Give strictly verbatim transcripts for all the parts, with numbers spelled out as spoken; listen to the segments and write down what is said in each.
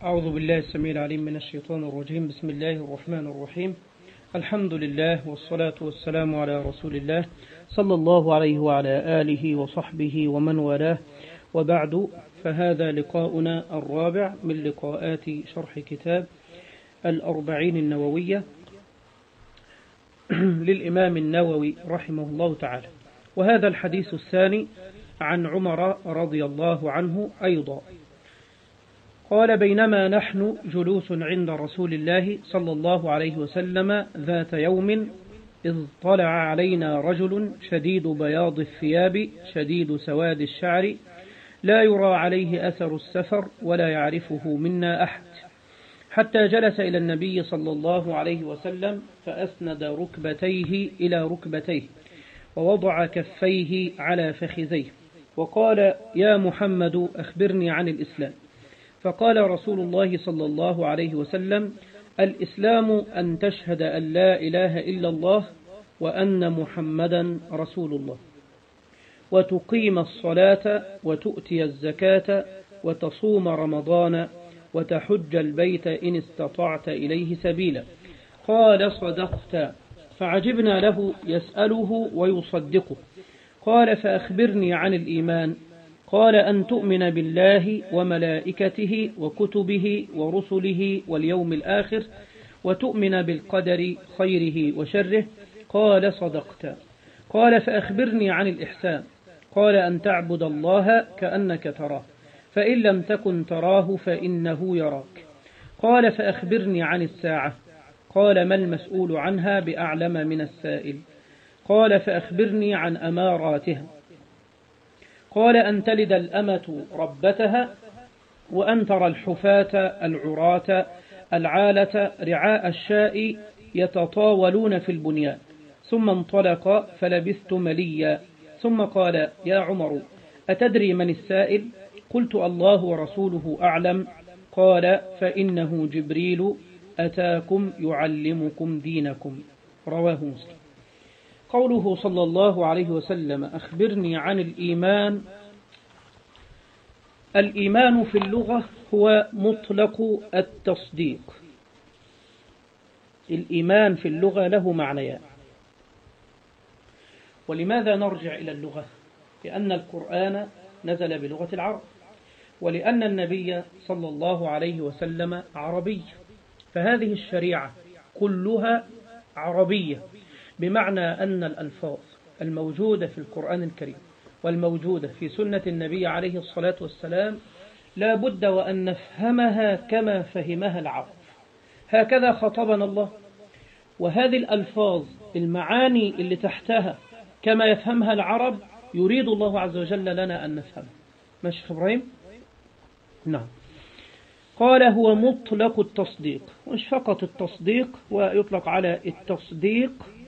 أعوذ بالله السميع العليم من الشيطان الرجيم. بسم الله الرحمن الرحيم. الحمد لله والصلاة والسلام على رسول الله صلى الله عليه وعلى آله وصحبه ومن والاه، وبعد، فهذا لقاؤنا الرابع من لقاءات شرح كتاب الأربعين النووية للإمام النووي رحمه الله تعالى، وهذا الحديث الثاني عن عمر رضي الله عنه أيضا قال: بينما نحن جلوس عند رسول الله صلى الله عليه وسلم ذات يوم إذ طلع علينا رجل شديد بياض الثياب شديد سواد الشعر لا يرى عليه أثر السفر ولا يعرفه منا أحد، حتى جلس إلى النبي صلى الله عليه وسلم فأسند ركبتيه إلى ركبتيه ووضع كفيه على فخذيه وقال: يا محمد أخبرني عن الإسلام. فقال رسول الله صلى الله عليه وسلم: الإسلام أن تشهد أن لا إله إلا الله وأن محمدا رسول الله، وتقيم الصلاة وتؤتي الزكاة وتصوم رمضان وتحج البيت إن استطعت إليه سبيلا. قال: صدقت. فعجبنا له يسأله ويصدقه. قال: فأخبرني عن الإيمان. قال: أن تؤمن بالله وملائكته وكتبه ورسله واليوم الآخر وتؤمن بالقدر خيره وشره. قال: صدقت. قال: فأخبرني عن الإحسان. قال: أن تعبد الله كأنك تراه، فإن لم تكن تراه فإنه يراك. قال: فأخبرني عن الساعة. قال: ما المسؤول عنها بأعلم من السائل. قال: فأخبرني عن أماراتها. قال: أن تلد الأمة ربتها، وأن ترى الحفاة العراة العالة رعاء الشاء يتطاولون في البنيان. ثم انطلق فلبثت مليا، ثم قال: يا عمر، أتدري من السائل؟ قلت: الله ورسوله أعلم. قال: فإنه جبريل أتاكم يعلمكم دينكم. رواه مسلم. قوله صلى الله عليه وسلم: أخبرني عن الإيمان. الإيمان في اللغة هو مطلق التصديق. الإيمان في اللغة له معنيان. ولماذا نرجع إلى اللغة؟ لأن القرآن نزل بلغة العرب، ولأن النبي صلى الله عليه وسلم عربي، فهذه الشريعة كلها عربية، بمعنى أن الألفاظ الموجودة في القرآن الكريم والموجودة في سنة النبي عليه الصلاة والسلام لا بد وأن نفهمها كما فهمها العرب. هكذا خطبنا الله، وهذه الألفاظ المعاني اللي تحتها كما يفهمها العرب يريد الله عز وجل لنا أن نفهمها. ماشي إبراهيم؟ نعم. قال: هو مطلق التصديق، مش فقط التصديق، ويطلق على التصديق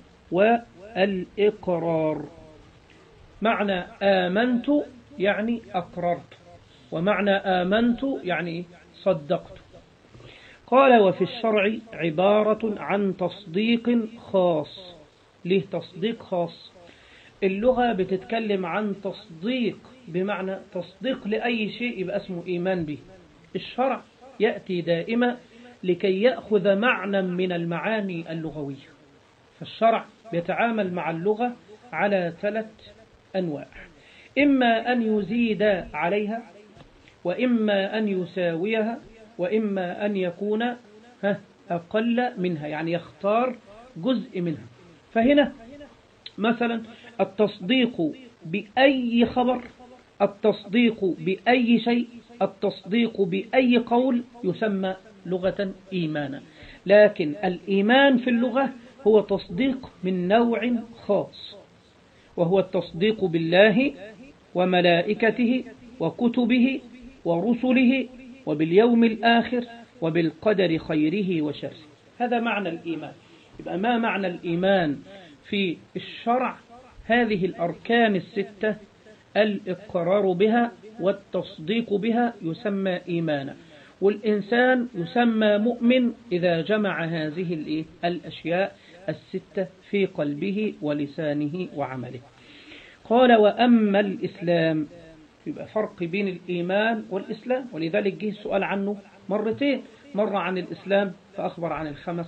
والإقرار. معنى آمنت يعني أقررت، ومعنى آمنت يعني صدقت. قال: وفي الشرع عبارة عن تصديق خاص. ليه تصديق خاص؟ اللغة بتتكلم عن تصديق بمعنى تصديق لأي شيء يبقى اسمه إيمان به. الشرع يأتي دائما لكي يأخذ معنى من المعاني اللغوية، فالشرع يتعامل مع اللغة على ثلاث أنواع: إما أن يزيد عليها، وإما أن يساويها، وإما أن يكون أقل منها، يعني يختار جزء منها. فهنا مثلا التصديق بأي خبر، التصديق بأي شيء، التصديق بأي قول يسمى لغة إيمانا. لكن الإيمان في اللغة هو تصديق من نوع خاص، وهو التصديق بالله وملائكته وكتبه ورسله وباليوم الآخر وبالقدر خيره وشره. هذا معنى الإيمان. يبقى ما معنى الإيمان في الشرع؟ هذه الأركان الستة: الإقرار بها والتصديق بها يسمى إيمانا، والإنسان يسمى مؤمن إذا جمع هذه الأشياء الستة في قلبه ولسانه وعمله. قال: وأما الإسلام يبقى فرق بين الإيمان والإسلام، ولذلك جه السؤال عنه مرتين، مرة عن الإسلام فأخبر عن الخمس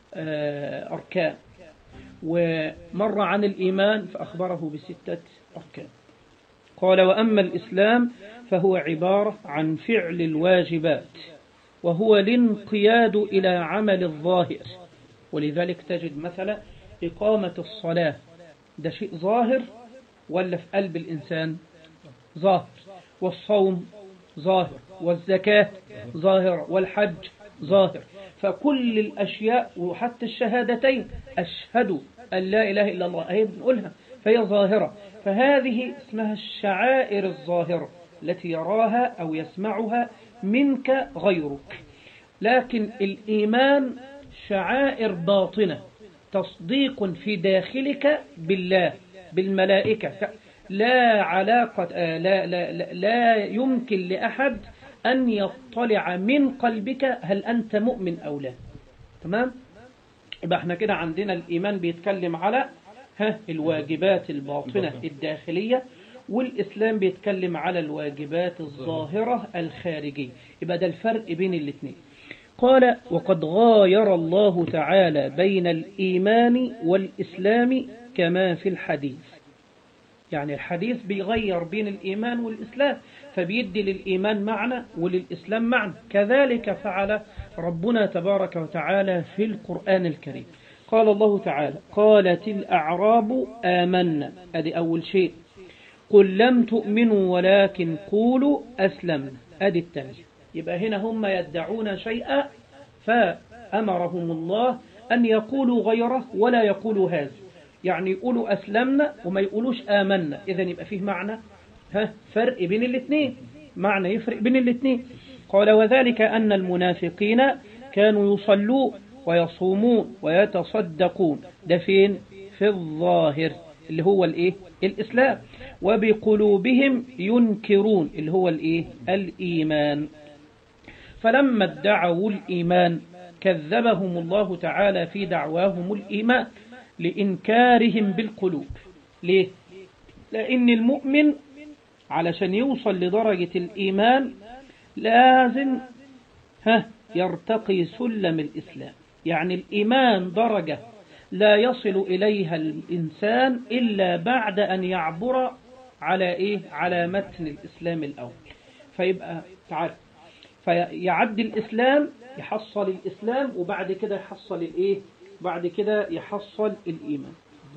أركان، ومرة عن الإيمان فأخبره بستة أركان. قال: وأما الإسلام فهو عبارة عن فعل الواجبات، وهو الانقياد إلى عمل الظاهر. ولذلك تجد مثلا إقامة الصلاة، ده شيء ظاهر ولا في قلب الإنسان؟ ظاهر. والصوم ظاهر، والزكاة ظاهر، والحج ظاهر. فكل الأشياء وحتى الشهادتين، أشهد أن لا إله إلا الله، أهي بنقولها، فهي ظاهرة. فهذه اسمها الشعائر الظاهرة التي يراها أو يسمعها منك غيرك. لكن الإيمان شعائر باطنة، تصديق في داخلك بالله، بالملائكة، لا علاقة لا, لا, لا, لا يمكن لأحد أن يطلع من قلبك هل أنت مؤمن أو لا. تمام؟ يبقى احنا كده عندنا الإيمان بيتكلم على ها الواجبات الباطنة الداخلية، والإسلام بيتكلم على الواجبات الظاهرة الخارجية. يبقى ده الفرق بين الاثنين. قال: وقد غاير الله تعالى بين الإيمان والإسلام كما في الحديث. يعني الحديث بيغير بين الإيمان والإسلام، فبيدي للإيمان معنى وللإسلام معنى. كذلك فعل ربنا تبارك وتعالى في القرآن الكريم. قال الله تعالى: قالت الأعراب آمنا، أدي أول شيء. قل لم تؤمنوا ولكن قولوا أسلمنا، أدي الثاني. يبقى هنا هم يدعون شيئا فأمرهم الله أن يقولوا غيره ولا يقولوا هذا، يعني يقولوا أسلمنا وما يقولوش آمنا. إذن يبقى فيه معنى ها فرق بين الاثنين، معنى يفرق بين الاثنين. قال: وذلك أن المنافقين كانوا يصلون ويصومون ويتصدقون، ده فين؟ في الظاهر اللي هو الايه؟ الإسلام. وبقلوبهم ينكرون اللي هو الايه؟ الإيمان. فلما ادعوا الإيمان كذبهم الله تعالى في دعواهم الإيمان لإنكارهم بالقلوب. ليه؟ لأن المؤمن علشان يوصل لدرجة الإيمان لازم ها يرتقي سلم الإسلام. يعني الإيمان درجة لا يصل إليها الإنسان إلا بعد أن يعبر على إيه؟ على متن الإسلام الأول. فيبقى تعال فيعد الإسلام، يحصل الإسلام، وبعد كده يحصل الإيه؟ بعد كده يحصل الإيمان.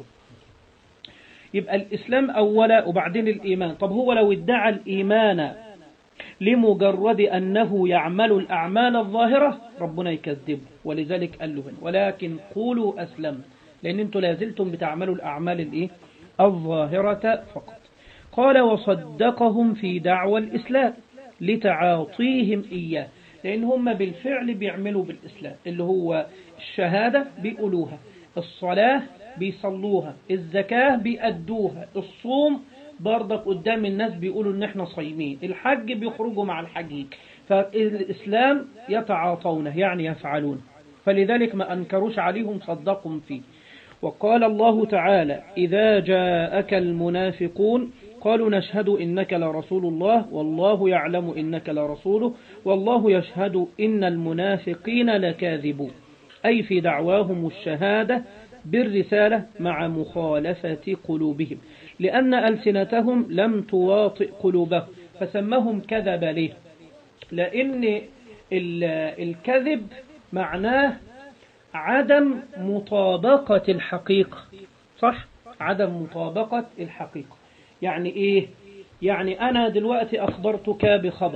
يبقى الإسلام أولا وبعدين الإيمان. طب هو لو ادعى الإيمان لمجرد أنه يعمل الأعمال الظاهرة ربنا يكذبه، ولذلك قال له هنا: ولكن قولوا أسلم، لأن أنتم لازلتم بتعملوا الأعمال الإيه؟ الظاهرة فقط. قال: وصدقهم في دعوى الإسلام لتعاطيهم إياه، لأن هم بالفعل بيعملوا بالإسلام، اللي هو الشهادة بيقولوها، الصلاة بيصلوها، الزكاة بيأدوها، الصوم برضك قدام الناس بيقولوا ان احنا صايمين، الحج بيخرجوا مع الحجيج. فالإسلام يتعاطونه يعني يفعلون، فلذلك ما أنكروش عليهم، صدقهم فيه. وقال الله تعالى: إذا جاءك المنافقون قالوا نشهد إنك لرسول الله والله يعلم إنك لرسوله والله يشهد إن المنافقين لكاذبون، أي في دعواهم الشهادة بالرسالة مع مخالفة قلوبهم، لأن ألسنتهم لم تواطئ قلوبهم، فسمهم كذب ليه؟ لأن الكذب معناه عدم مطابقة الحقيقة، صح؟ عدم مطابقة الحقيقة. يعني إيه؟ يعني أنا دلوقتي أخبرتك بخبر،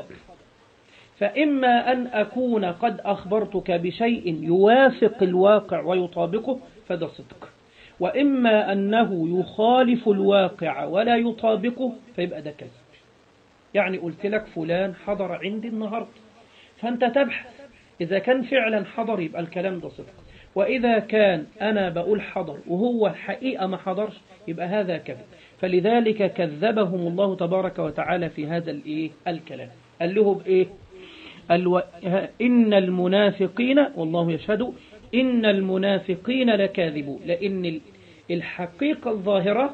فإما أن أكون قد أخبرتك بشيء يوافق الواقع ويطابقه فده صدق، وإما أنه يخالف الواقع ولا يطابقه فيبقى ده كذب. يعني قلت لك فلان حضر عندي النهاردة، فأنت تبحث إذا كان فعلا حضر يبقى الكلام ده صدق، وإذا كان أنا بقول حضر وهو الحقيقة ما حضرش يبقى هذا كذب. فلذلك كذبهم الله تبارك وتعالى في هذا الإيه؟ الكلام. قال له بإيه؟ الو... إن المنافقين والله يشهد إن المنافقين لكاذبون، لأن الحقيقة الظاهرة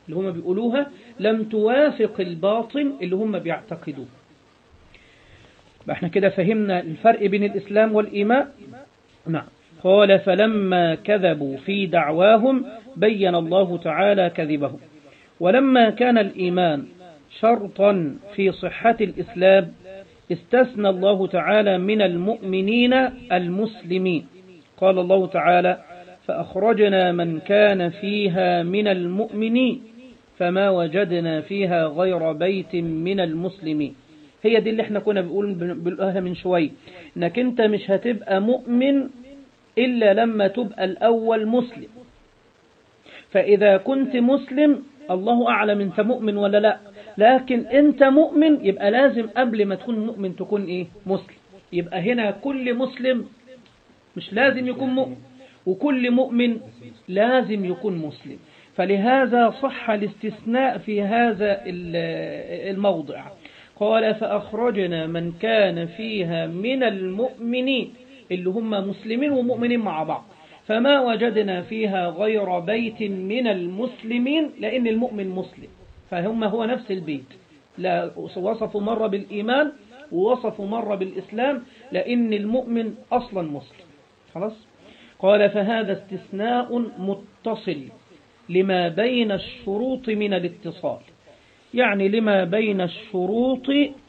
اللي هم بيقولوها لم توافق الباطن اللي هم بيعتقدوه. احنا كده فهمنا الفرق بين الإسلام والإيمان. نعم. قال فلما كذبوا في دعواهم بين الله تعالى كذبهم. ولما كان الإيمان شرطا في صحة الإسلام استثنى الله تعالى من المؤمنين المسلمين. قال الله تعالى فأخرجنا من كان فيها من المؤمنين فما وجدنا فيها غير بيت من المسلمين. هي دي اللي احنا كنا بنقولها من شوي، انك انت مش هتبقى مؤمن إلا لما تبقى الأول مسلم. فإذا كنت مسلم الله أعلم أنت مؤمن ولا لا، لكن أنت مؤمن يبقى لازم قبل ما تكون مؤمن تكون إيه؟ مسلم. يبقى هنا كل مسلم مش لازم يكون مؤمن، وكل مؤمن لازم يكون مسلم. فلهذا صح الاستثناء في هذا الموضع. قال فأخرجنا من كان فيها من المؤمنين اللي هم مسلمين ومؤمنين مع بعض، فما وجدنا فيها غير بيت من المسلمين، لأن المؤمن مسلم فهم هو نفس البيت. لا وصفوا مرة بالإيمان ووصفوا مرة بالإسلام، لأن المؤمن أصلا مسلم. خلاص. قال فهذا استثناء متصل لما بين الشروط من الاتصال، يعني لما بين الشروط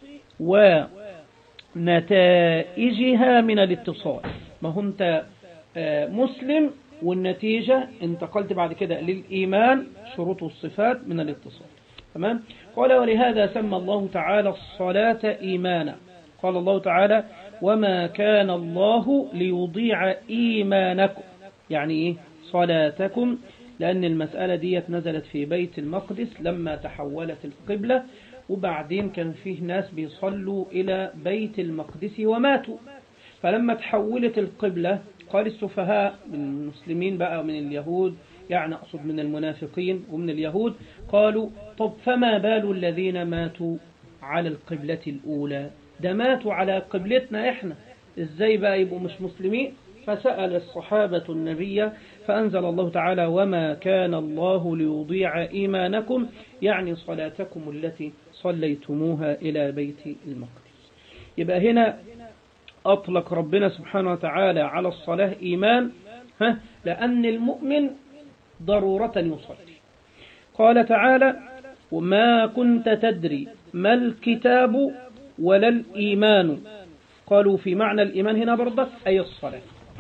ونتائجها من الاتصال. ما هو انت مسلم والنتيجة انتقلت بعد كده للإيمان، شروط الصفات من الاتصال. تمام. قال ولهذا سمى الله تعالى الصلاة إيمانا. قال الله تعالى وما كان الله ليضيع إيمانكم، يعني إيه صلاتكم، لأن المسألة دي نزلت في بيت المقدس لما تحولت القبلة، وبعدين كان فيه ناس بيصلوا إلى بيت المقدس وماتوا. فلما تحولت القبلة قال السفهاء من المسلمين بقى ومن اليهود، يعني أقصد من المنافقين ومن اليهود، قالوا طب فما بال الذين ماتوا على القبلة الأولى؟ ده ماتوا على قبلتنا إحنا، إزاي بقى يبقوا مش مسلمين؟ فسأل الصحابة النبي فأنزل الله تعالى وما كان الله ليضيع إيمانكم، يعني صلاتكم التي صليتموها إلى بيت المقدس. يبقى هنا أطلق ربنا سبحانه وتعالى على الصلاة إيمان، ها لأن المؤمن ضرورة يصلي. قال تعالى وما كنت تدري ما الكتاب ولا الإيمان. قالوا في معنى الإيمان هنا برضك أي الصلاة.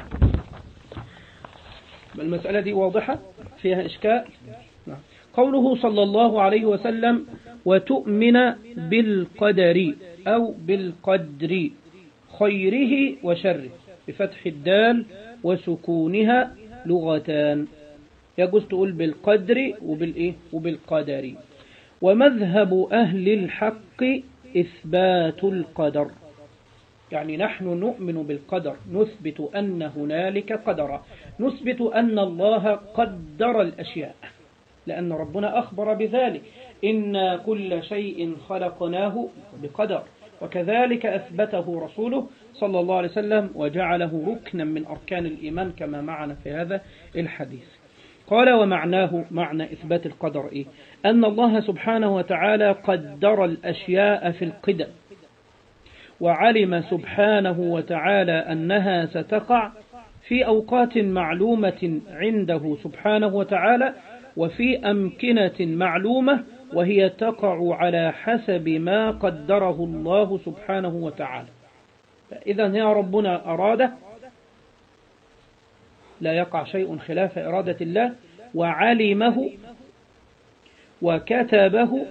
المسألة دي واضحة فيها إشكال. قوله صلى الله عليه وسلم وتؤمن بالقدر أو بالقدر خيره وشره بفتح الدال وسكونها لغتان، يجوز تقول بالقدر وبالإيه وبالقدر. ومذهب أهل الحق إثبات القدر، يعني نحن نؤمن بالقدر، نثبت أن هنالك قدر، نثبت أن الله قدر الأشياء، لأن ربنا أخبر بذلك إن كل شيء خلقناه بقدر، وكذلك أثبته رسوله صلى الله عليه وسلم وجعله ركنا من أركان الإيمان كما معنا في هذا الحديث. قال ومعناه معنى إثبات القدر إيه؟ أن الله سبحانه وتعالى قدر الأشياء في القدم، وعلم سبحانه وتعالى أنها ستقع في أوقات معلومة عنده سبحانه وتعالى وفي أمكنة معلومة، وهي تقع على حسب ما قدره الله سبحانه وتعالى. إذا يا ربنا أراد لا يقع شيء خلاف إرادة الله، وعلمه وكتبه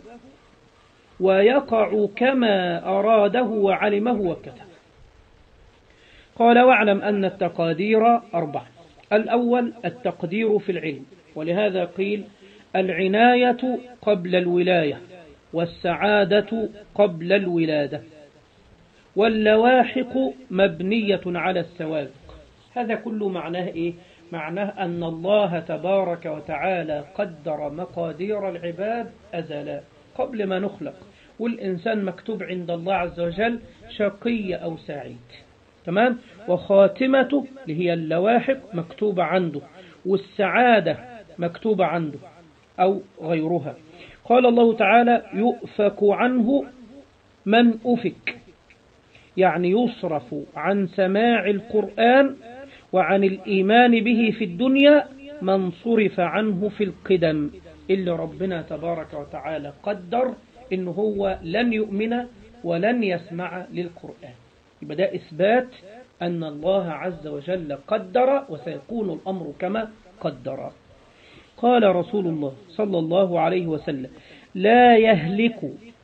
ويقع كما أراده وعلمه وكتبه. قال واعلم أن التقادير أربعة. الأول التقدير في العلم، ولهذا قيل العناية قبل الولاية، والسعادة قبل الولادة، واللواحق مبنية على السوابق. هذا كله معناه إيه؟ معناه أن الله تبارك وتعالى قدر مقادير العباد أزلا قبل ما نخلق، والإنسان مكتوب عند الله عز وجل شقي أو سعيد. تمام. وخاتمته اللي هي اللواحق مكتوبة عنده، والسعادة مكتوبة عنده. أو غيرها. قال الله تعالى يؤفك عنه من أفك، يعني يصرف عن سماع القرآن وعن الإيمان به في الدنيا من صرف عنه في القدم، اللي ربنا تبارك وتعالى قدر إنه هو لن يؤمن ولن يسمع للقرآن. يبقى ده إثبات أن الله عز وجل قدر وسيكون الأمر كما قدر. قال رسول الله صلى الله عليه وسلم لا يهلك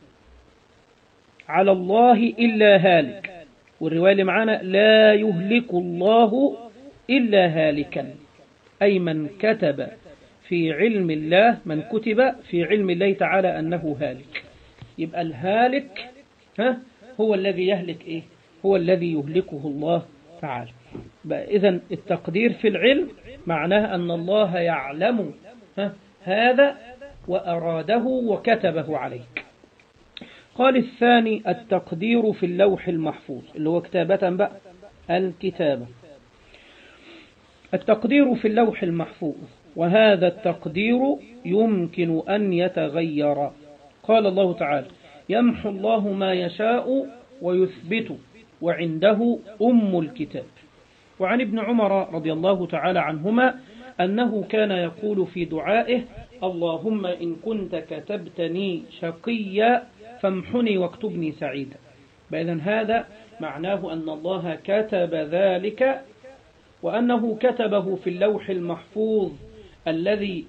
على الله إلا هالك، والرواية اللي معانا لا يهلك الله إلا هالكا، أي من كتب في علم الله، من كتب في علم الله تعالى أنه هالك. يبقى الهالك ها هو الذي يهلك إيه؟ هو الذي يهلكه الله تعالى. إذن التقدير في العلم معناه أن الله يعلم ها هذا وأراده وكتبه عليك. قال الثاني التقدير في اللوح المحفوظ، اللي هو كتابة بقى الكتابة. التقدير في اللوح المحفوظ، وهذا التقدير يمكن أن يتغير. قال الله تعالى يمحو الله ما يشاء ويثبت وعنده أم الكتاب. وعن ابن عمر رضي الله تعالى عنهما أنه كان يقول في دعائه اللهم إن كنت كتبتني شقيا فامحني واكتبني سعيدا. بإذن هذا معناه أن الله كتب ذلك، وأنه كتبه في اللوح المحفوظ الذي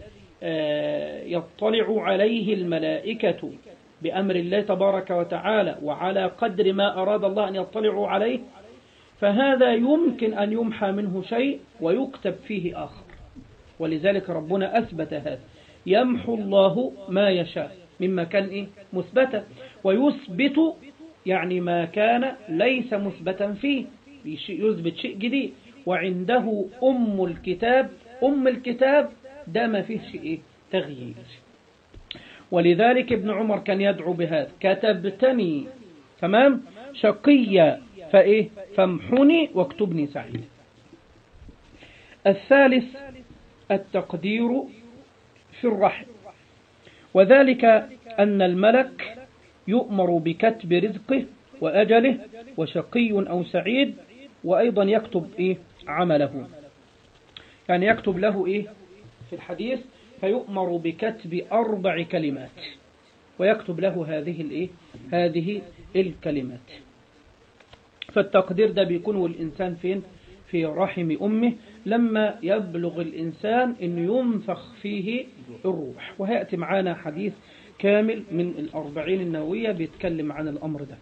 يطلع عليه الملائكة بأمر الله تبارك وتعالى وعلى قدر ما أراد الله أن يطلعوا عليه، فهذا يمكن أن يمحى منه شيء ويكتب فيه آخر. ولذلك ربنا أثبت هذا، يمحو الله ما يشاء مما كان إيه؟ مثبتا، ويثبت يعني ما كان ليس مثبتا فيه، يثبت شيء جديد. وعنده أم الكتاب، أم الكتاب ده ما فيه شيء تغيير. ولذلك ابن عمر كان يدعو بهذا كتبتني تمام شقيا فإيه فامحني واكتبني سعيدا. الثالث التقدير في الرحم، وذلك أن الملك يؤمر بكتب رزقه وأجله وشقي أو سعيد، وأيضا يكتب إيه عمله، يعني يكتب له إيه في الحديث فيؤمر بكتب أربع كلمات ويكتب له هذه الإيه هذه الكلمات. فالتقدير ده بيكون والإنسان فين؟ في رحم أمه لما يبلغ الإنسان أن ينفخ فيه الروح. وهيأتي معنا حديث كامل من الأربعين النووية بيتكلم عن الأمر ده.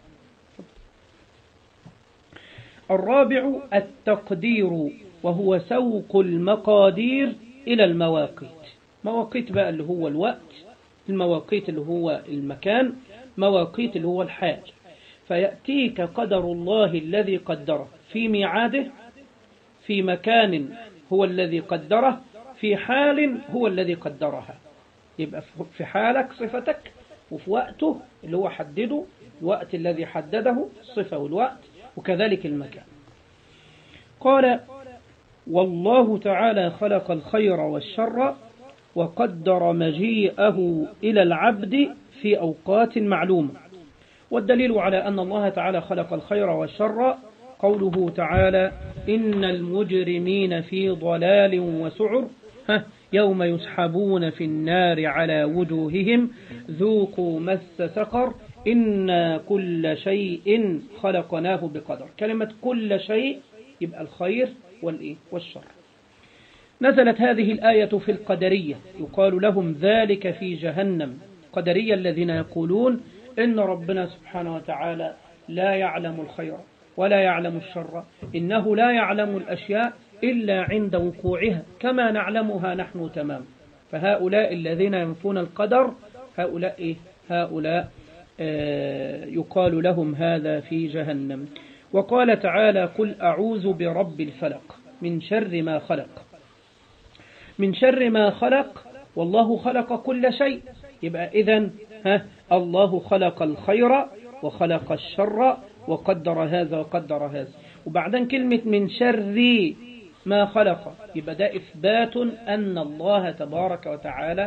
الرابع التقدير، وهو سوق المقادير إلى المواقيت. مواقيت بقى اللي هو الوقت، المواقيت اللي هو المكان، مواقيت اللي هو الحال. فيأتيك قدر الله الذي قدره في ميعاده، في مكان هو الذي قدره، في حال هو الذي قدرها. يبقى في حالك صفتك، وفي وقته اللي هو حدده، الوقت الذي حدده الصفة والوقت، وكذلك المكان. قال والله تعالى خلق الخير والشر وقدر مجيئه إلى العبد في أوقات معلومة. والدليل على أن الله تعالى خلق الخير والشر قوله تعالى إن المجرمين في ضلال وسعر يوم يسحبون في النار على وجوههم ذوقوا مس سقر إنا كل شيء خلقناه بقدر. كلمة كل شيء يبقى الخير والإيه والشر. نزلت هذه الآية في القدرية، يقال لهم ذلك في جهنم. قدرية الذين يقولون إن ربنا سبحانه وتعالى لا يعلم الخير ولا يعلم الشر، إنه لا يعلم الأشياء إلا عند وقوعها كما نعلمها نحن تمام. فهؤلاء الذين ينفون القدر هؤلاء إيه؟ هؤلاء آه يقال لهم هذا في جهنم. وقال تعالى قل أعوذ برب الفلق من شر ما خلق. من شر ما خلق، والله خلق كل شيء. يبقى إذن ها الله خلق الخير وخلق الشر وقدر هذا وقدر هذا. وبعدين كلمة من شر ما خلق، يبقى ده إثبات أن الله تبارك وتعالى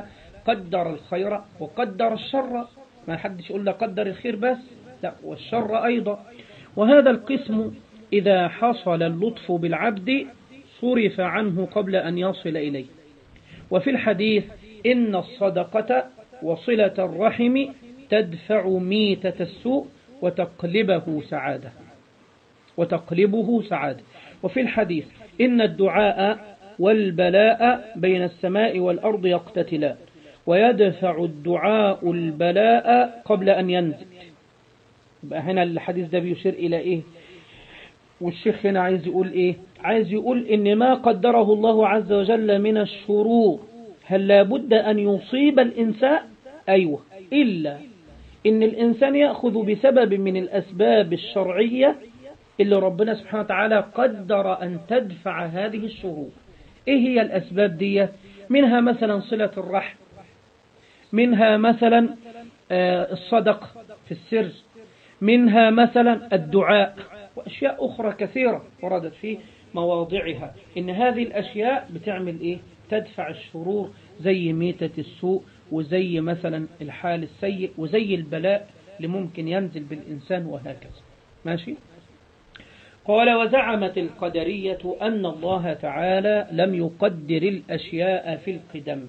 قدر الخير وقدر الشر، ما حدش يقول له قدر الخير بس، لا، والشر أيضا. وهذا القسم إذا حصل اللطف بالعبد صرف عنه قبل أن يصل إليه. وفي الحديث إن الصدقة وصلة الرحم تدفع ميتة السوء وتقلبه سعادة وتقلبه سعادة. وفي الحديث إن الدعاء والبلاء بين السماء والأرض يقتتلان ويدفع الدعاء البلاء قبل أن ينزل. يبقى هنا الحديث ده بيشير إلى إيه؟ والشيخ هنا عايز يقول إيه؟ عايز يقول إن ما قدره الله عز وجل من الشرور هل لابد أن يصيب الإنسان؟ أيوة، إلا إن الإنسان يأخذ بسبب من الأسباب الشرعية اللي ربنا سبحانه وتعالى قدر أن تدفع هذه الشرور. إيه هي الأسباب دي؟ منها مثلا صلة الرحم، منها مثلا الصدق في السر، منها مثلا الدعاء، وأشياء أخرى كثيرة وردت في مواضعها. إن هذه الأشياء بتعمل إيه؟ تدفع الشرور، زي ميتة السوء، وزي مثلا الحال السيء، وزي البلاء اللي ممكن ينزل بالإنسان، وهكذا. ماشي؟ قال: وزعمت القدرية أن الله تعالى لم يقدر الأشياء في القدم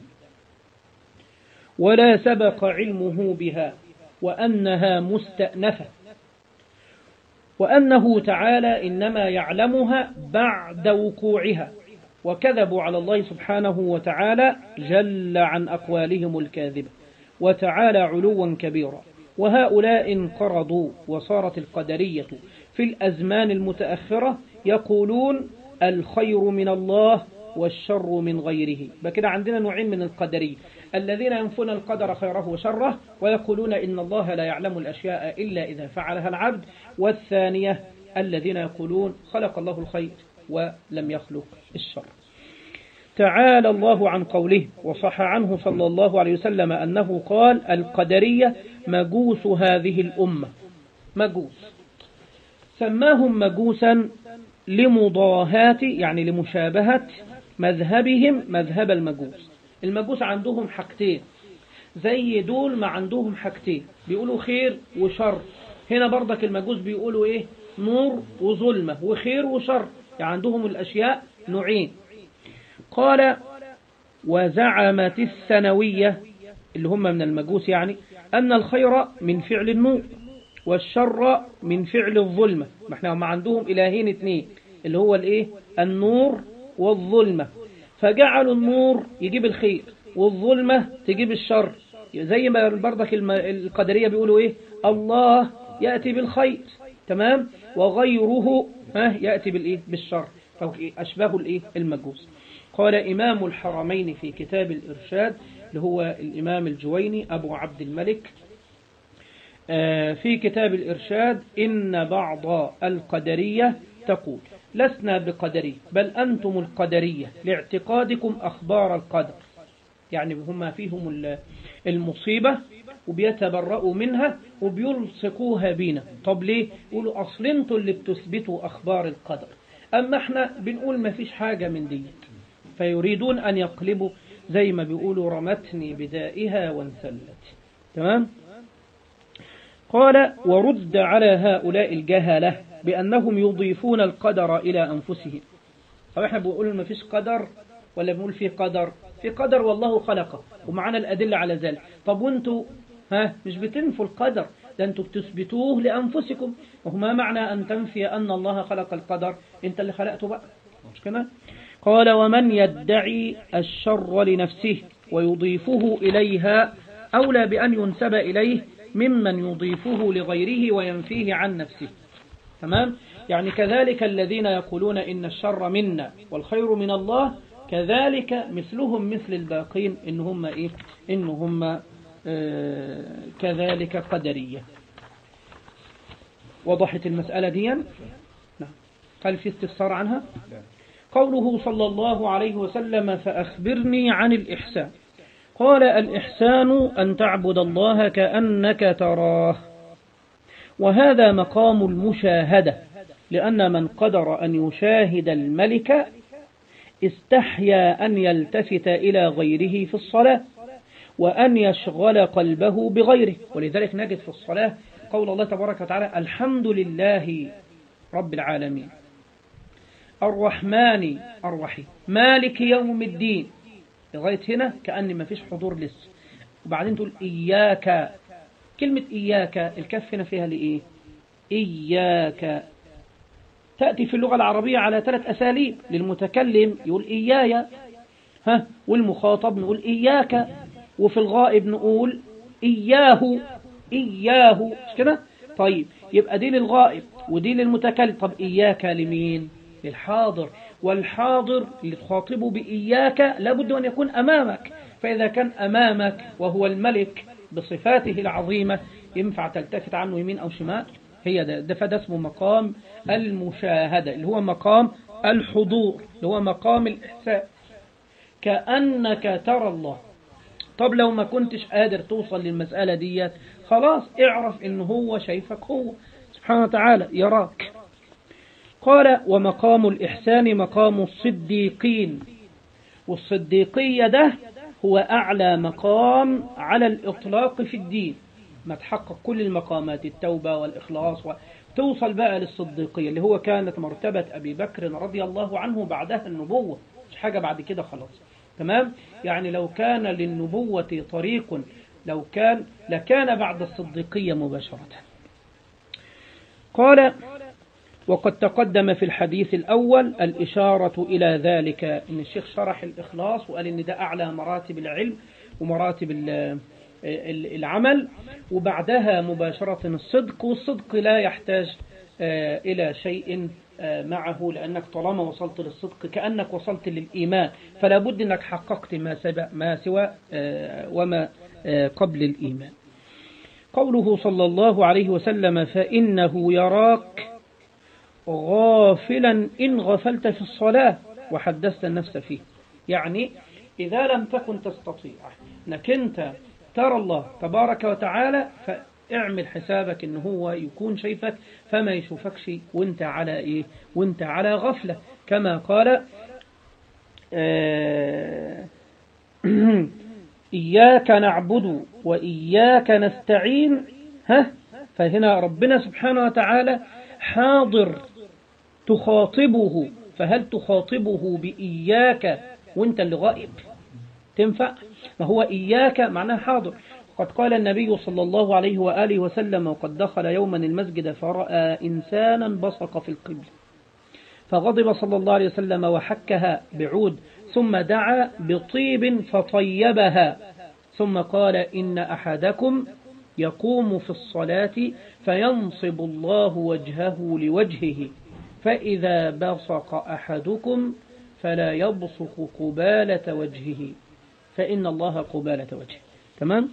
ولا سبق علمه بها، وأنها مستأنفة، وأنه تعالى إنما يعلمها بعد وقوعها، وكذبوا على الله سبحانه وتعالى جل عن أقوالهم الكاذبة وتعالى علوا كبيرا. وهؤلاء انقرضوا، وصارت القدرية في الأزمان المتأخرة يقولون الخير من الله والشر من غيره. بكده عندنا نوعين من القدرية: الذين ينفون القدر خيره وشره ويقولون إن الله لا يعلم الأشياء إلا إذا فعلها العبد، والثانية الذين يقولون خلق الله الخير ولم يخلق الشر. تعالى الله عن قوله، وصح عنه صلى الله عليه وسلم أنه قال: القدرية مجوس هذه الأمة. مجوس سماهم مجوسا لمضاهاة، يعني لمشابهة مذهبهم مذهب المجوس. المجوس عندهم حاجتين، زي دول ما عندهم حاجتين، بيقولوا خير وشر. هنا برضك المجوس بيقولوا ايه؟ نور وظلمة، وخير وشر، يعني عندهم الأشياء نوعين. قال: وزعمت الثانوية اللي هم من المجوس يعني أن الخير من فعل النور والشر من فعل الظلمة. ما احنا ما عندهم إلهين اثنين، اللي هو الايه؟ النور والظلمة، فجعلوا النور يجيب الخير والظلمة تجيب الشر. زي ما برضك القدرية بيقولوا ايه؟ الله يأتي بالخير، تمام، وغيره ها يأتي بالايه؟ بالشر. فأشباه الايه؟ المجوس. قال إمام الحرمين في كتاب الإرشاد، اللي هو الإمام الجويني أبو عبد الملك، في كتاب الإرشاد: إن بعض القدرية تقول لسنا بقدري بل أنتم القدرية لاعتقادكم أخبار القدر. يعني هم فيهم المصيبة وبيتبرؤوا منها وبيلصقوها بينا. طب ليه؟ يقولوا أصل انتوا اللي بتثبتوا أخبار القدر، أما احنا بنقول ما فيش حاجة من دي. فيريدون أن يقلبوا، زي ما بيقولوا رمتني بدائها وانسلت. تمام؟ قال: ورد على هؤلاء الجهلة بأنهم يضيفون القدر إلى أنفسهم. طب احنا بنقول ما فيش قدر ولا بنقول في قدر؟ في قدر والله خلقه ومعنا الأدلة على ذلك. طب وانتوا ها مش بتنفوا القدر، ده انتوا بتثبتوه لأنفسكم. وما معنى أن تنفي أن الله خلق القدر؟ انت اللي خلقته بقى، مش كده؟ قال: ومن يدعي الشر لنفسه ويضيفه إليها أولى بأن ينسب إليه ممن يضيفه لغيره وينفيه عن نفسه. تمام؟ يعني كذلك الذين يقولون إن الشر منا والخير من الله، كذلك مثلهم مثل الباقين إن هم إيه؟ إن هم آه كذلك قدرية. وضحت المسألة دي؟ نعم. هل في استفسار عنها؟ قوله صلى الله عليه وسلم: فأخبرني عن الإحسان. قال: الإحسان أن تعبد الله كأنك تراه، وهذا مقام المشاهدة، لأن من قدر أن يشاهد الملك استحيا أن يلتفت إلى غيره في الصلاة، وأن يشغل قلبه بغيره. ولذلك نجد في الصلاة قول الله تبارك وتعالى الحمد لله رب العالمين الرحمن الرحيم مالك يوم الدين، لغاية هنا كأن ما فيش حضور لسه. وبعدين تقول إياك، كلمة إياك الكف هنا فيها لإيه؟ إياك تأتي في اللغة العربية على ثلاث أساليب. للمتكلم يقول إياي، ها، والمخاطب نقول إياك، وفي الغائب نقول إياه إياه، مش كده؟ طيب يبقى دي للغائب ودي للمتكلم. طب إياك لمين؟ للحاضر، والحاضر اللي تخاطبه بإياك لابد أن يكون أمامك. فإذا كان أمامك وهو الملك بصفاته العظيمة ينفع تلتفت عنه يمين أو شمال؟ هي ده, ده فده اسمه مقام المشاهدة، اللي هو مقام الحضور، اللي هو مقام الإحساس، كأنك ترى الله. طب لو ما كنتش قادر توصل للمسألة دي، خلاص اعرف إن هو شايفك، هو سبحانه وتعالى يراك. قال ومقام الإحسان مقام الصديقين، والصديقية ده هو أعلى مقام على الإطلاق في الدين. ما تحقق كل المقامات، التوبة والإخلاص، وتوصل بقى للصديقية اللي هو كانت مرتبة أبي بكر رضي الله عنه بعدها النبوة، مش حاجة بعد كده خلاص. تمام؟ يعني لو كان للنبوة طريق لو كان لكان بعد الصديقية مباشرة. قال وقد تقدم في الحديث الأول الإشارة إلى ذلك، إن الشيخ شرح الإخلاص وقال إن ده أعلى مراتب العلم ومراتب العمل، وبعدها مباشرة الصدق، والصدق لا يحتاج إلى شيء معه، لأنك طالما وصلت للصدق كأنك وصلت للإيمان، فلا بد أنك حققت ما سبق ما سوى وما قبل الإيمان. قوله صلى الله عليه وسلم فإنه يراك غافلا إن غفلت في الصلاة وحدثت النفس فيه. يعني إذا لم تكن تستطيع أنك أنت ترى الله تبارك وتعالى، فاعمل حسابك إن هو يكون شايفك، فما يشوفكش وانت على إيه؟ وانت على غفلة، كما قال آه إياك نعبد وإياك نستعين. ها، فهنا ربنا سبحانه وتعالى حاضر تخاطبه، فهل تخاطبه بإياك وانت اللي غائب؟ تنفع؟ ما هو إياك معناه حاضر. قد قال النبي صلى الله عليه وآله وسلم وقد دخل يوما المسجد فرأى إنسانا بصق في القبل، فغضب صلى الله عليه وسلم وحكها بعود، ثم دعا بطيب فطيبها، ثم قال إن أحدكم يقوم في الصلاة فينصب الله وجهه لوجهه، فإذا بصق أحدكم فلا يبصق قبالة وجهه فإن الله قبالة وجهه. تمام؟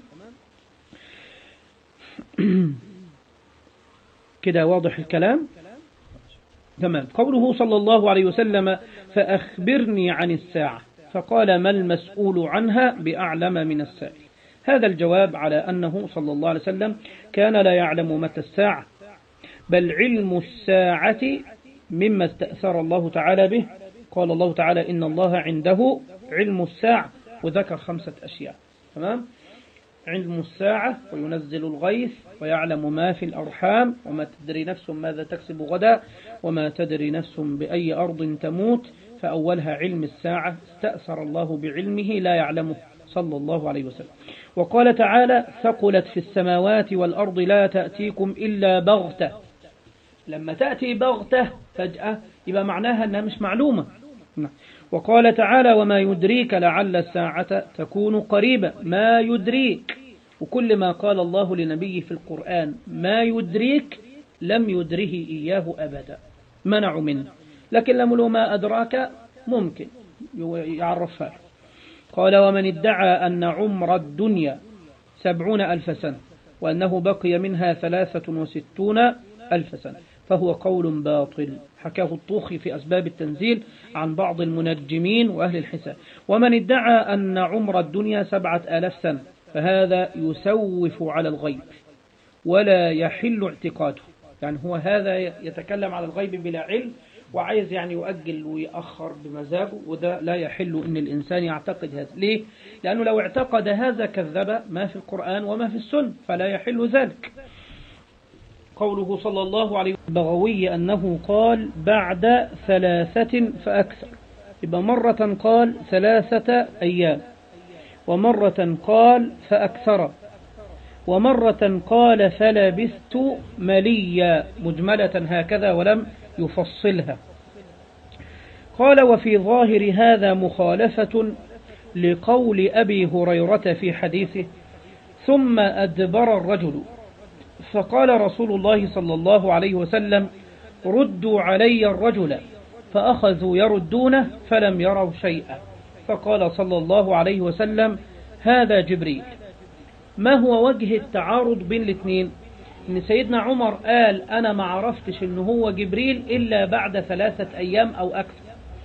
كده واضح الكلام؟ تمام. قوله صلى الله عليه وسلم فأخبرني عن الساعة، فقال ما المسؤول عنها بأعلم من السائل. هذا الجواب على أنه صلى الله عليه وسلم كان لا يعلم متى الساعة، بل علم الساعة مما استأثر الله تعالى به. قال الله تعالى إن الله عنده علم الساعة، وذكر خمسة أشياء. تمام؟ علم الساعة وينزل الغيث ويعلم ما في الأرحام وما تدري نفس ماذا تكسب غدا وما تدري نفس بأي أرض تموت، فأولها علم الساعة استأثر الله بعلمه لا يعلمه صلى الله عليه وسلم. وقال تعالى ثقلت في السماوات والأرض لا تأتيكم إلا بغتة. لما تأتي بغتة فجأة يبقى معناها أنها مش معلومة. وقال تعالى وما يدريك لعل الساعة تكون قريبة. ما يدريك، وكل ما قال الله لنبيه في القرآن ما يدريك لم يدره إياه أبدا، منعوا منه، لكن لم له ما أدراك ممكن يعرفها. قال ومن ادعى أن عمر الدنيا سبعون ألف سنة وأنه بقي منها ثلاثة وستون ألف سنة فهو قول باطل، حكاه الطوخي في أسباب التنزيل عن بعض المنجمين وأهل الحساب. ومن ادعى أن عمر الدنيا سبعة آلاف سنة فهذا يسوف على الغيب ولا يحل اعتقاده، يعني هو هذا يتكلم على الغيب بلا علم وعايز يعني يؤجل ويأخر بمزاجه، وده لا يحل إن الإنسان يعتقد هذا. ليه؟ لأنه لو اعتقد هذا كذب ما في القرآن وما في السنة، فلا يحل ذلك. قوله صلى الله عليه وسلم البغوي أنه قال بعد ثلاثة فأكثر، يبقى مرة قال ثلاثة أيام، ومرة قال فأكثر، ومرة قال فلبثت مليا مجملة هكذا ولم يفصلها. قال وفي ظاهر هذا مخالفة لقول أبي هريرة في حديثه ثم أدبر الرجل، فقال رسول الله صلى الله عليه وسلم ردوا علي الرجل، فأخذوا يردونه فلم يروا شيئا، فقال صلى الله عليه وسلم هذا جبريل. ما هو وجه التعارض بين الاثنين؟ ان سيدنا عمر قال انا ما عرفتش ان هو جبريل الا بعد ثلاثة ايام او اكثر،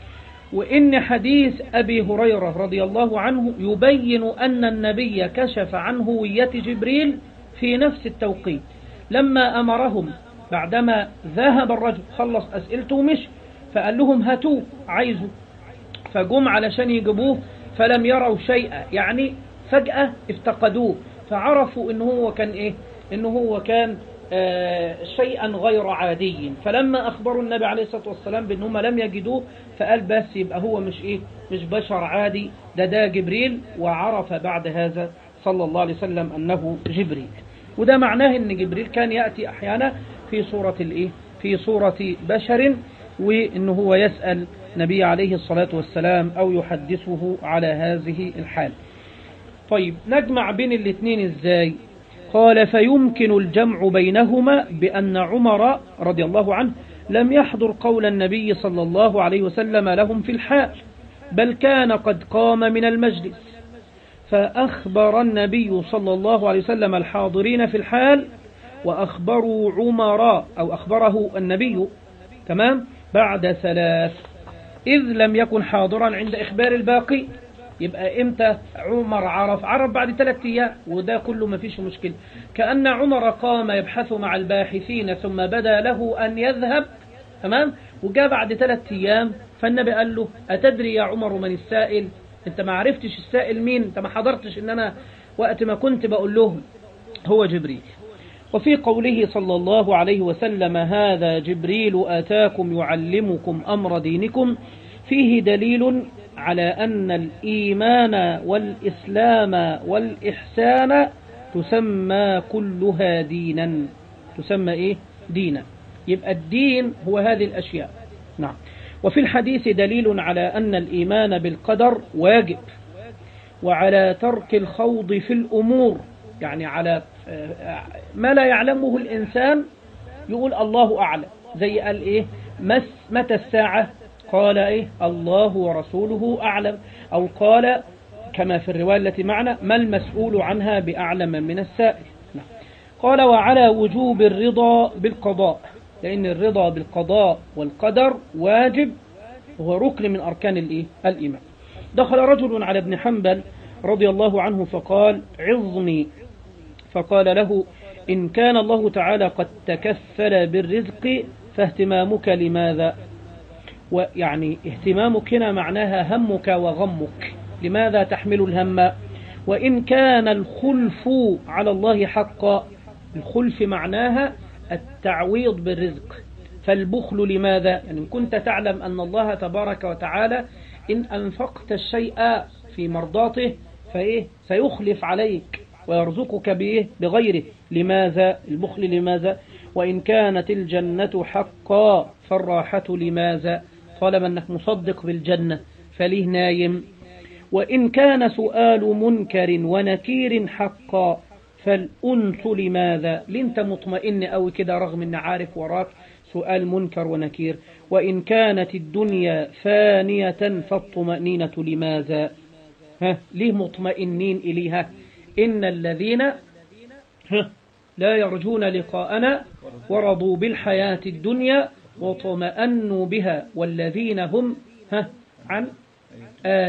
وان حديث ابي هريرة رضي الله عنه يبين ان النبي كشف عن هوية جبريل في نفس التوقيت لما امرهم بعدما ذهب الرجل خلص اسئلته ومشي، فقال لهم هاتوه عايزه، فجم علشان يجيبوه فلم يروا شيئا، يعني فجأة افتقدوه، فعرفوا انه هو كان ايه، انه هو كان آه شيئا غير عادي. فلما اخبروا النبي عليه الصلاة والسلام بانهم لم يجدوه، فقال بس يبقى هو مش ايه، مش بشر عادي، ده ده جبريل. وعرف بعد هذا صلى الله عليه وسلم انه جبريل. وده معناه ان جبريل كان يأتي احيانا في صورة الايه، في صورة بشر، وانه هو يسأل نبي عليه الصلاة والسلام او يحدثه على هذه الحال. طيب نجمع بين الاثنين ازاي؟ قال فيمكن الجمع بينهما بأن عمر رضي الله عنه لم يحضر قول النبي صلى الله عليه وسلم لهم في الحال، بل كان قد قام من المجلس، فأخبر النبي صلى الله عليه وسلم الحاضرين في الحال، وأخبروا عمر أو أخبره النبي تمام بعد ثلاث، إذ لم يكن حاضرا عند إخبار الباقي. يبقى إمتى عمر عرف؟ عرف بعد ثلاثة أيام، وده كله ما فيش مشكلة. كأن عمر قام يبحث مع الباحثين ثم بدا له أن يذهب تمام، وجاء بعد ثلاثة أيام، فالنبي قال له أتدري يا عمر من السائل؟ أنت ما عرفتش السائل مين؟ أنت ما حضرتش إن أنا وقت ما كنت بقول لهم هو جبريل. وفي قوله صلى الله عليه وسلم هذا جبريل آتاكم يعلمكم أمر دينكم، فيه دليل على أن الإيمان والإسلام والإحسان تسمى كلها دينا. تسمى إيه؟ دينا. يبقى الدين هو هذه الأشياء. نعم. وفي الحديث دليل على أن الإيمان بالقدر واجب، وعلى ترك الخوض في الأمور، يعني على ما لا يعلمه الإنسان يقول الله أعلم. زي قال إيه؟ متى الساعة؟ قال إيه؟ الله ورسوله أعلم. أو قال كما في الرواية التي معنا ما المسؤول عنها بأعلم من السائل. نعم. قال وعلى وجوب الرضا بالقضاء، لأن الرضا بالقضاء والقدر واجب، هو ركن من أركان الإيه؟ الإيمان. دخل رجل على ابن حنبل رضي الله عنه فقال عظني، فقال له إن كان الله تعالى قد تكفل بالرزق فاهتمامك لماذا؟ ويعني اهتمامك هنا معناها همك وغمك، لماذا تحمل الهم؟ وإن كان الخلف على الله حقا، الخلف معناها التعويض بالرزق، فالبخل لماذا؟ يعني إن كنت تعلم أن الله تبارك وتعالى إن أنفقت الشيء في مرضاته فإيه سيخلف عليك ويرزقك بإيه بغيره، لماذا البخل؟ لماذا؟ وإن كانت الجنة حقا فالراحة لماذا؟ طالما أنك مصدق بالجنة فليه نايم؟ وإن كان سؤال منكر ونكير حقا فالأنس لماذا؟ لنت مطمئن أو كده رغم أن عارف وراك سؤال منكر ونكير؟ وإن كانت الدنيا فانية فالطمأنينة لماذا؟ ها ليه مطمئنين إليها؟ إن الذين ها لا يرجون لقاءنا ورضوا بالحياة الدنيا وطمأنوا بها والذين هم ها عن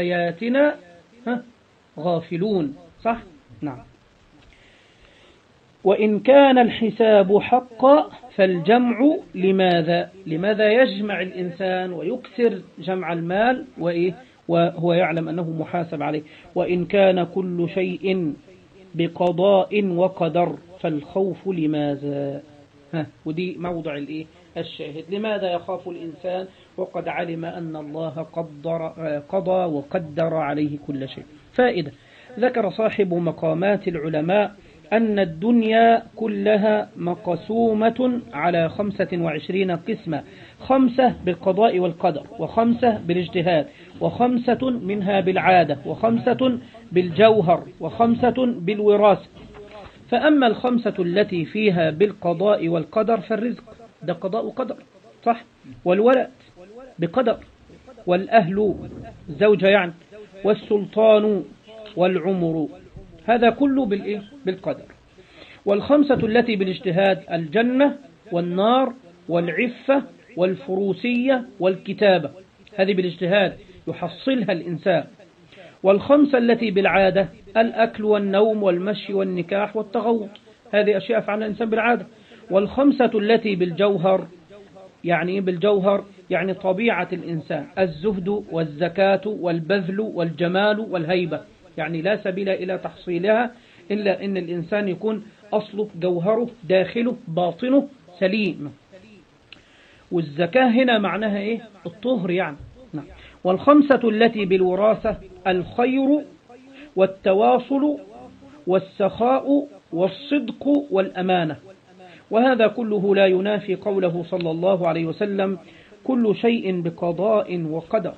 آياتنا ها غافلون. صح؟ نعم. وإن كان الحساب حقا فالجمع لماذا لماذا يجمع الإنسان ويكثر جمع المال وإيه وهو يعلم أنه محاسب عليه. وإن كان كل شيء بقضاء وقدر فالخوف لماذا. ها ودي موضع الإيه الشاهد. لماذا يخاف الإنسان وقد علم أن الله قدر قضى وقدر عليه كل شيء. فائدة. ذكر صاحب مقامات العلماء أن الدنيا كلها مقسومة على خمسة وعشرين قسمة، خمسة بالقضاء والقدر، وخمسة بالاجتهاد، وخمسة منها بالعادة، وخمسة بالجوهر، وخمسة بالوراثة. فأما الخمسة التي فيها بالقضاء والقدر فالرزق ده قضاء وقدر صح، والولد بقدر، والأهل زوجة يعني، والسلطان والعمر هذا كله بالإيه؟ بالقدر. والخمسة التي بالاجتهاد الجنة والنار والعفة والفروسية والكتابة هذه بالاجتهاد يحصلها الإنسان. والخمسة التي بالعادة الأكل والنوم والمشي والنكاح والتغوط هذه أشياء فعلها الإنسان بالعادة. والخمسة التي بالجوهر يعني بالجوهر يعني طبيعة الإنسان الزهد والزكاة والبذل والجمال والهيبة، يعني لا سبيل إلى تحصيلها إلا أن الإنسان يكون أصله جوهره داخله باطنه سليم. والزكاة هنا معناها إيه؟ الطهر يعني. نعم. والخمسة التي بالوراثة الخير والتواصل والسخاء والصدق والأمانة. وهذا كله لا ينافي قوله صلى الله عليه وسلم كل شيء بقضاء وقدر.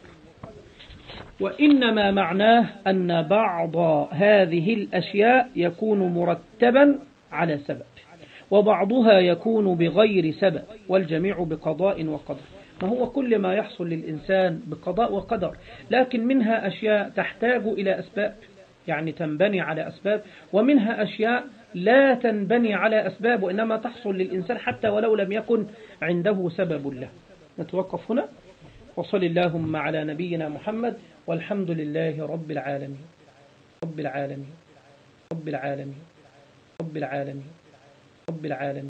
وإنما معناه أن بعض هذه الأشياء يكون مرتبا على سبب وبعضها يكون بغير سبب والجميع بقضاء وقدر. ما هو كل ما يحصل للإنسان بقضاء وقدر، لكن منها أشياء تحتاج إلى أسباب يعني تنبني على أسباب، ومنها أشياء لا تنبني على أسباب وإنما تحصل للإنسان حتى ولو لم يكن عنده سبب له. نتوقف هنا وصل اللهم على نبينا محمد والحمد لله رب العالمين رب العالمين رب العالمين رب العالمين رب العالمين.